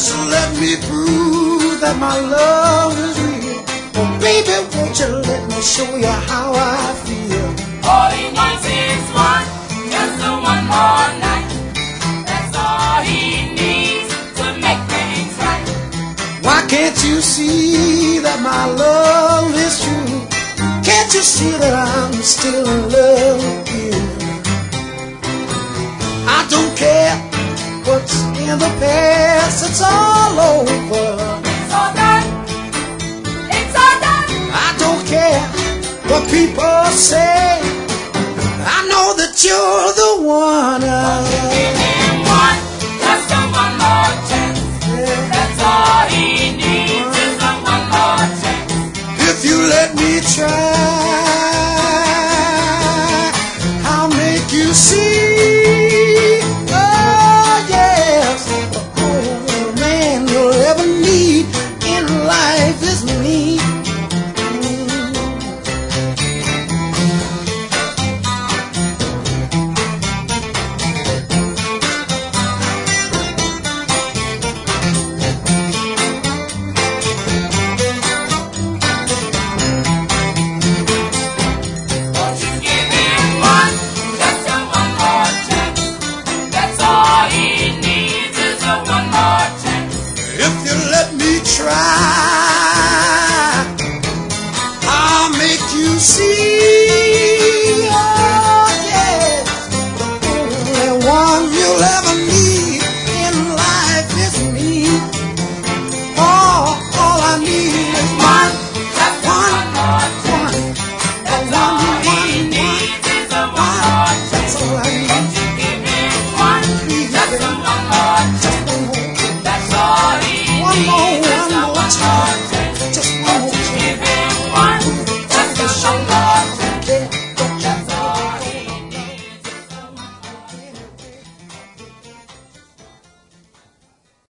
Just let me prove that my love is real. Oh, baby, won't you let me show you how I feel? All he needs is one, just a one more night. That's all he needs to make things right. Why can't you see that my love is true? Can't you see that I'm still in love with you? I don't care what's in the past, it's all over. It's all done. It's all done. I don't care what people say. I know that you're the one. Give him one, just a one more chance. That's all he needs is a one more chance. If you let me try, I'll make you see. Oh yes, the only man you'll ever need in life is me. Won't you give him one, just a one more chance. That's all he needs is a one more chance. If you let me try, I'll make you see. Oh yes, the only one you'll ever need in life is me. All I need is One, just a one more chance. one. That's all he needs is a one more chance. That's all I need. Won't you give him one, just a one more chance.